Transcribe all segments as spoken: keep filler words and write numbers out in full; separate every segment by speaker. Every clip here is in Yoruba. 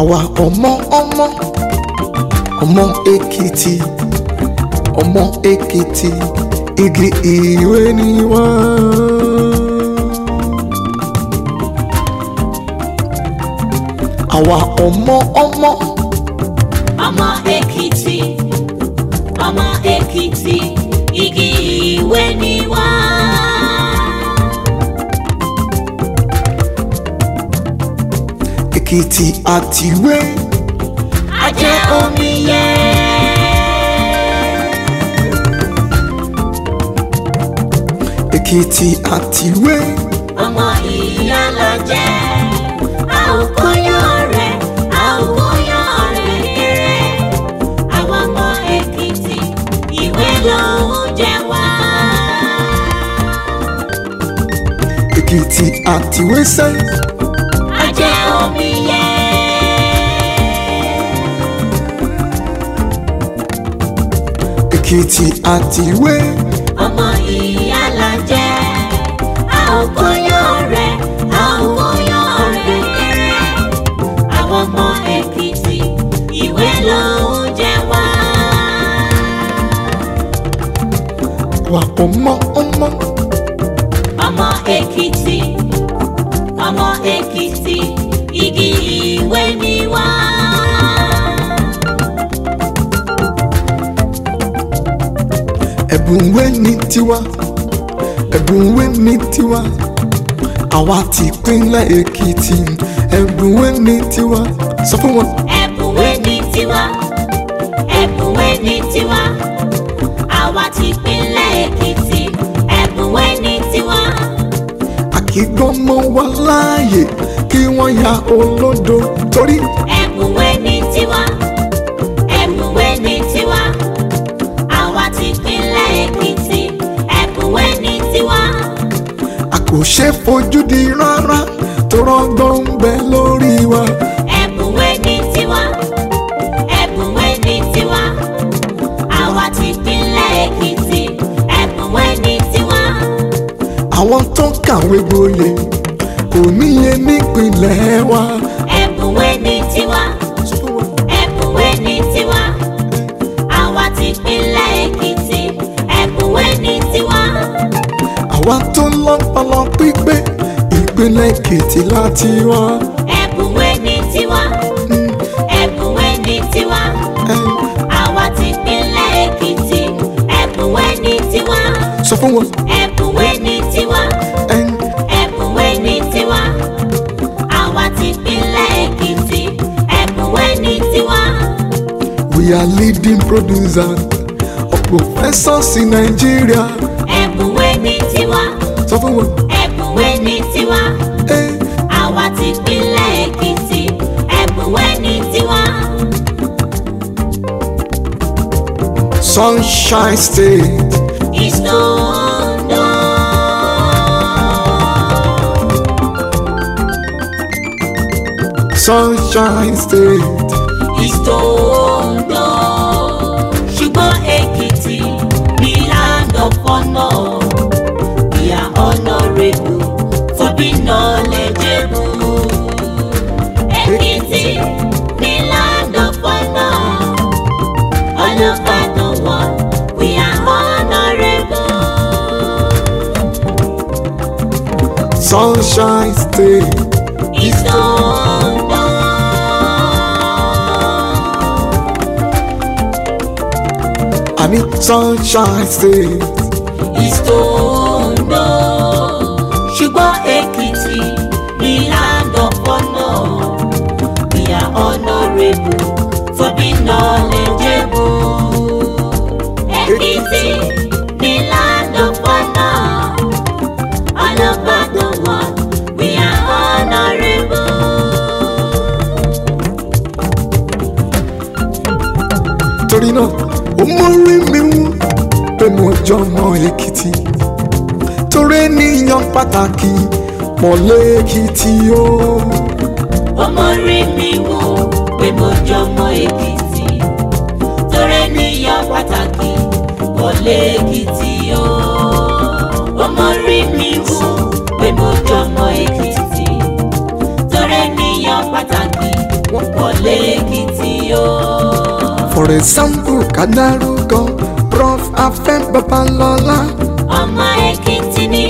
Speaker 1: àwa ọmọ ọmọ ọmọ Èkìtì ọmọ Èkìtì igi ìwé ni wá. àwa ọmọ ọmọ
Speaker 2: ọmọ Èkìtì ọmọ Èkìtì igi ìwé ni wá.
Speaker 1: Èkìtì àtìwé
Speaker 2: ajẹ́ omi yẹ.
Speaker 1: Èkìtì àtìwé
Speaker 2: ọmọ ìyá la jẹ́ a ò kóyọ̀ rẹ̀ a ò kóyọ̀ rẹ̀ kéré àwọn ọmọ Èkìtì ìwé lòún jẹ wá.
Speaker 1: Èkìtì àtìwé sẹ́yìn
Speaker 2: ajẹ́ omi yẹ.
Speaker 1: Èkìtì àtìwé
Speaker 2: ọmọ ìyá la jẹ́ a ò kóyọ̀ rẹ̀ a ò kóyọ̀ rẹ̀ kéré àwọn ọmọ Èkìtì ìwé lòún jẹ wá.
Speaker 1: àwa ọmọ ọmọ
Speaker 2: ọmọ Èkìtì ọmọ Èkìtì igi ìwé ni wá.
Speaker 1: ẹ̀bùn ìwé ni tiwa ẹ̀bùn ìwé ni tiwa àwa ti ìpínlẹ̀ Èkìtì ẹ̀bùn ìwé ni tiwa sọ fún wọn.
Speaker 2: ẹ̀bùn ìwé ni tiwa ẹ̀bùn ìwé ni tiwa àwa ti ìpínlẹ̀ Èkìtì ẹ̀bùn ìwé ni tiwa.
Speaker 1: àkígbọ́mọ wa láàyè kí wọ́n ya olódo torí.
Speaker 2: ẹ̀bùn ìwé ni tiwa ẹ̀bùn ìwé ni tiwa àwa ti ìpínlẹ̀ Èkìtì ẹ̀bùn ìwé ni tiwa.
Speaker 1: a kò ṣe fojú di rárá tó rọgbọ́n ń bẹ lórí wa.
Speaker 2: ẹ̀bùn ìwé ni tiwa ẹ̀bùn ìwé ni tiwa àwa ti ìpínlẹ̀ Èkìtì ẹ̀bùn ìwé ni tiwa.
Speaker 1: àwọn tó kàwé gboyè kò níye nípìnlẹ̀ wa.
Speaker 2: ẹ̀bùn ìwé ni tiwa ẹ̀bùn ìwé ni tiwa àwa ti ìpínlẹ̀ Èkìtì ẹ̀bùn ìwé ni tiwa.
Speaker 1: àwa tó lọ́pọlọ pípé ìpínlẹ̀ Èkìtì láti wá.
Speaker 2: ẹ̀bùn ìwé ni tiwa ẹ̀bùn ìwé ni tiwa àwa ti ìpínlẹ̀ Èkìtì ẹ̀bùn ìwé ni tiwa.
Speaker 1: sọ fún wọn.
Speaker 2: ẹ̀bùn ìwé ni tiwa ẹ̀bùn ìwé ni tiwa àwa ti ìpínlẹ̀ Èkìtì ẹ̀bùn ìwé ni tiwa.
Speaker 1: We are leading producers of professors in Nigeria.
Speaker 2: ẹ̀bùn ìwé ni tiwa
Speaker 1: sọ fún wọn.
Speaker 2: ẹ̀bùn ìwé ni tiwa àwa ti ìpínlẹ̀ Èkìtì ẹ̀bùn ìwé ni tiwa.
Speaker 1: Sunshine State
Speaker 2: is Ondo.
Speaker 1: Sunshine State
Speaker 2: is Ondo. ṣùgbọ́n Èkìtì the land of honour. We are honourable for being knowledgeable. Èkìtì the land of honour. All over the world we are honourable.
Speaker 1: Sunshine State
Speaker 2: is Ondo.
Speaker 1: I need Sunshine State
Speaker 2: is Ondo. ṣùgbọ́n Èkìtì the land of honour. We are honourable for being knowledgeable. Èkìtì the land of honour. All over the world we are honourable.
Speaker 1: torí náà ó mórí mi wú pé mo jọmọ Èkìtì torí ènìyàn pàtàkì pọ̀ lÉkìtì o.
Speaker 2: ọmọ rí mi wò pé mo jọmọ Èkìtì torí ènìyàn pàtàkì pọ̀ lÉkìtì o. ọmọ rí mi wò pé mo jọmọ Èkìtì torí ènìyàn pàtàkì pọ̀
Speaker 1: for example ká dárúkọ Prof Afẹ́ Babalọ́lá
Speaker 2: ọmọ Èkìtì ni.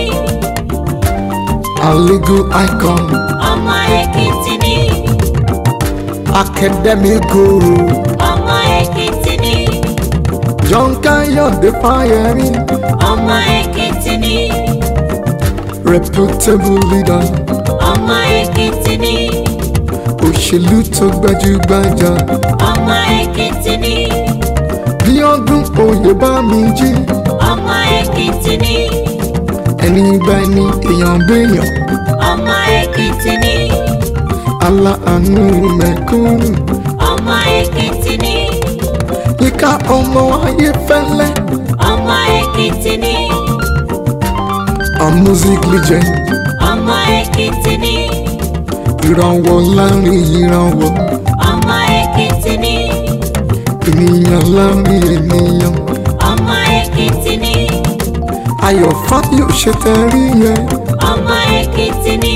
Speaker 1: a legal icon
Speaker 2: ọmọ Èkìtì ni.
Speaker 1: academic guru
Speaker 2: ọmọ Èkìtì ni.
Speaker 1: John Kayode Fáyẹmí
Speaker 2: ọmọ Èkìtì ni.
Speaker 1: reputable leader
Speaker 2: ọmọ Èkìtì ni.
Speaker 1: òṣèlú tó gbajúgbajà
Speaker 2: ọmọ Èkìtì ni.
Speaker 1: Bíọ́dún Oyèbámijí
Speaker 2: ọmọ Èkìtì ni.
Speaker 1: ẹni bá ní èèyàn béèyàn
Speaker 2: ọmọ Èkìtì ni.
Speaker 1: aláàánú mẹ̀kúnnù
Speaker 2: ọmọ Èkìtì ni.
Speaker 1: Yínká ọmọ Ayéfẹ́lẹ́
Speaker 2: ọmọ Èkìtì ni.
Speaker 1: a music legend
Speaker 2: ọmọ Èkìtì ni.
Speaker 1: ìrànwọ́ láàrin ìrànwọ́
Speaker 2: ọmọ Èkìtì ni.
Speaker 1: ènìyàn láàrin ènìyàn
Speaker 2: ọmọ Èkìtì ni.
Speaker 1: Ayọ̀ Fáyọ̀ ṣe tẹ̀rí yẹn
Speaker 2: ọmọ Èkìtì ni.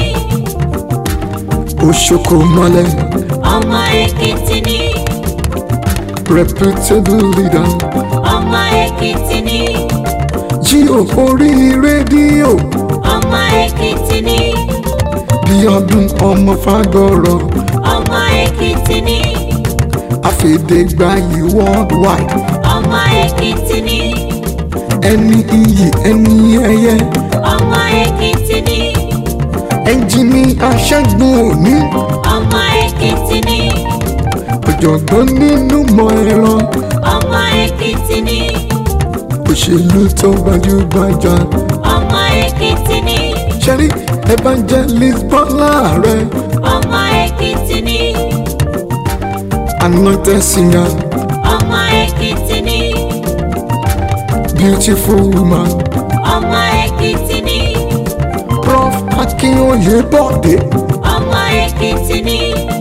Speaker 1: Òṣòkò mọ́lẹ̀
Speaker 2: ọmọ Èkìtì ni.
Speaker 1: reputable leader
Speaker 2: ọmọ Èkìtì ni.
Speaker 1: Jíò orí rédíò
Speaker 2: ọmọ Èkìtì ni.
Speaker 1: Bíọ́dún ọmọ Fágọ̀rọ̀
Speaker 2: ọmọ Èkìtì ni.
Speaker 1: àfẹ̀dẹ́gbàyí worldwide
Speaker 2: ọmọ Èkìtì ni.
Speaker 1: ẹni iyì ẹni ẹyẹ
Speaker 2: ọmọ Èkìtì ni.
Speaker 1: ẹnjìníà Ṣẹ́gun Òní
Speaker 2: ọmọ Èkìtì ni.
Speaker 1: ọ̀jọ̀gbọ́n nínú mọ̀ ẹ̀rọ
Speaker 2: ọmọ Èkìtì ni.
Speaker 1: òṣèlú tó gbajúgbajà
Speaker 2: ọmọ Èkìtì ni.
Speaker 1: ṣẹ́rí evangelist Bọ́lá Ààrẹ
Speaker 2: ọmọ Èkìtì ni.
Speaker 1: anointed singer
Speaker 2: ọmọ Èkìtì ni.
Speaker 1: beautiful woman
Speaker 2: ọmọ Èkìtì ni.
Speaker 1: Prof Akínyòye Bọ̀dé
Speaker 2: ọmọ Èkìtì ni.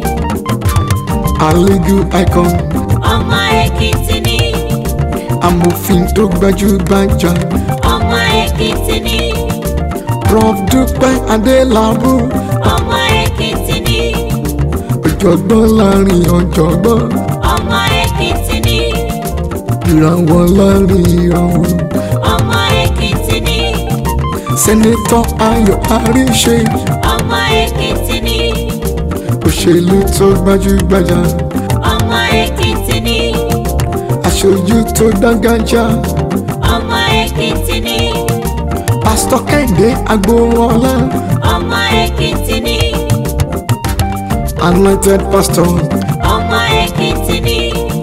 Speaker 1: a legal icon
Speaker 2: ọmọ Èkìtì ni.
Speaker 1: amòfin tó gbajúgbajà
Speaker 2: ọmọ Èkìtì ni.
Speaker 1: Prof Dúpẹ́ Adélabú
Speaker 2: ọmọ Èkìtì ni.
Speaker 1: ọ̀jọ̀gbọ́n láàrin ọ̀jọ̀gbọ́n
Speaker 2: ọmọ Èkìtì ni.
Speaker 1: ìrànwọ́ láàrin ìrànwọ́
Speaker 2: ọmọ Èkìtì ni.
Speaker 1: sẹ́nẹ́tọ̀ Ayọ̀ Àríṣe
Speaker 2: ọmọ Èkìtì ni.
Speaker 1: òṣèlú tó gbajúgbajà
Speaker 2: ọmọ Èkìtì ni.
Speaker 1: aṣojú tó dáńgájá
Speaker 2: ọmọ Èkìtì ni.
Speaker 1: pásítọ̀ Kẹ́hìndé Agboola
Speaker 2: ọmọ Èkìtì ni.
Speaker 1: anointed pastor
Speaker 2: ọmọ Èkìtì ni.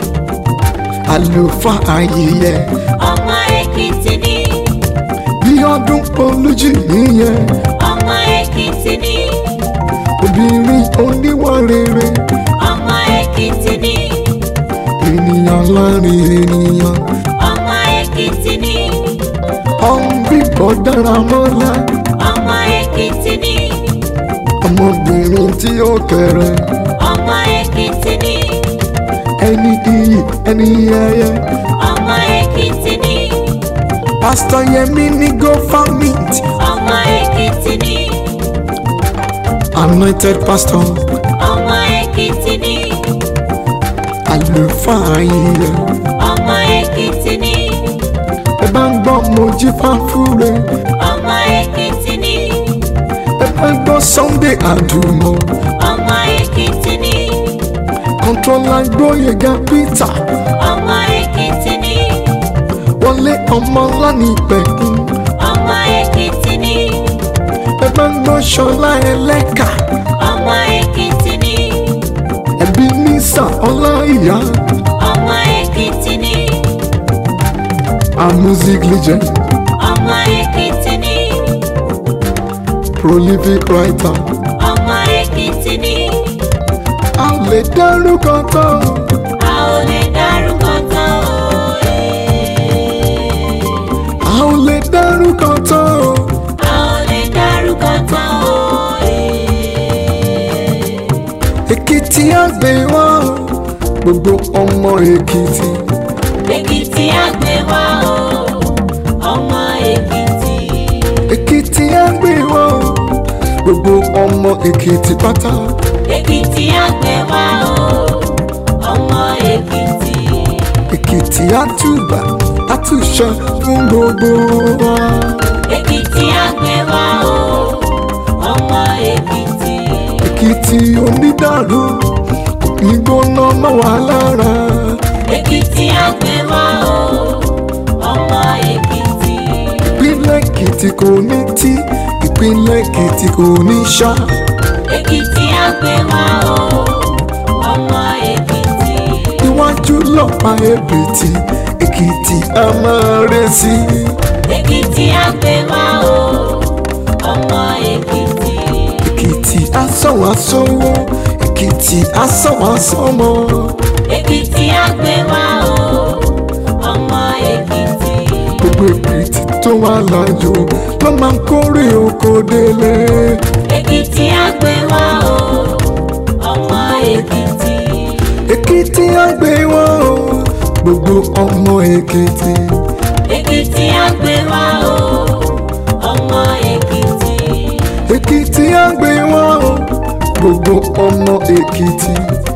Speaker 1: àlùfáà ayẹyẹ
Speaker 2: ọmọ Èkìtì ni.
Speaker 1: Bíọ́dún Olújì nìyẹn
Speaker 2: ọmọ Èkìtì ni.
Speaker 1: obìnrin oníwà rere
Speaker 2: ọmọ Èkìtì ni.
Speaker 1: ènìyàn láàrin ènìyàn
Speaker 2: ọmọ Èkìtì ni.
Speaker 1: ọ̀nbíbọ̀ Dáramọ́lá
Speaker 2: ọmọ Èkìtì ni.
Speaker 1: ọmọbìnrin tí ó kéré
Speaker 2: ọmọ Èkìtì ni.
Speaker 1: ẹni iyì ẹni ẹyẹ
Speaker 2: ọmọ Èkìtì ni.
Speaker 1: pásítọ̀ Yẹmí ní go farmit
Speaker 2: ọmọ Èkìtì ni.
Speaker 1: anointed pastor
Speaker 2: ọmọ Èkìtì ni.
Speaker 1: àlùfáà ayẹyẹ
Speaker 2: ọmọ Èkìtì ni.
Speaker 1: ẹ bá ń gbọ́ Mojí Fáfúre
Speaker 2: ọmọ Èkìtì ni.
Speaker 1: ẹ bá ń gbọ́ Sunday Àdùmọ̀
Speaker 2: ọmọ Èkìtì ni.
Speaker 1: controller Gbóyèga Peter
Speaker 2: ọmọ Èkìtì ni.
Speaker 1: Wọlé Ọmọlánìpẹ̀kun
Speaker 2: ọmọ Èkìtì ni.
Speaker 1: ẹ bá ń gbọ́ Ṣọlá Ẹlẹ́kà
Speaker 2: ọmọ Èkìtì ni.
Speaker 1: ẹbí Nísà Ọláìyá
Speaker 2: ọmọ Èkìtì ni.
Speaker 1: a music legend
Speaker 2: ọmọ Èkìtì ni.
Speaker 1: prolific writer
Speaker 2: ọmọ Èkìtì ni.
Speaker 1: a lè dárúkọ tán
Speaker 2: a ò lè dárúkọ tán o.
Speaker 1: a ò lè dárúkọ tán
Speaker 2: a ò lè dárúkọ tán o.
Speaker 1: Èkìtì àgbẹ̀ wá gbogbo ọmọ Èkìtì
Speaker 2: Èkìtì àgbẹ̀ wá o. ọmọ Èkìtì.
Speaker 1: Èkìtì àgbẹ̀ wá gbogbo ọmọ Èkìtì pátá
Speaker 2: Èkìtì àgbẹ̀ wá o. ọmọ Èkìtì.
Speaker 1: Èkìtì àtúbà àtúnṣe fún gbogbo wa.
Speaker 2: Èkìtì àgbẹ̀ wa o, ọmọ Èkìtì.
Speaker 1: Èkìtì onídàrú ìgbóná mọ́ wa lára.
Speaker 2: Èkìtì àgbẹ̀ wa o, ọmọ Èkìtì.
Speaker 1: Ìpínlẹ̀ Èkìtì kò ní tí, ìpínlẹ̀ Èkìtì kò ní ṣá.
Speaker 2: Èkìtì àgbẹ̀ wa o, ọmọ Èkìtì.
Speaker 1: Iwájú lọ́pàá Èkìtì, Èkìtì a máa rẹ̀ sí.
Speaker 2: Èkìtì àgbẹ̀ wa o, ọmọ Èkìtì.
Speaker 1: Èkìtì asọ̀wá sọ́wọ́, Èkìtì asọ̀wá sọ́mọ.
Speaker 2: Èkìtì àgbẹ̀ wa o, ọmọ Èkìtì.
Speaker 1: Gbogbo Èkìtì tó wà lájò ló máa ń kórè oko délé.
Speaker 2: Èkìtì àgbẹ̀ wa o, ọmọ Èkìtì.
Speaker 1: Èkìtì àgbẹ̀ wa o, gbogbo ọmọ Èkìtì.
Speaker 2: Èkìtì àgbẹ̀ wa o, ọmọ Èkìtì.
Speaker 1: Èkìtì àgbẹ̀ wa o, gbogbo ọmọ Èkìtì.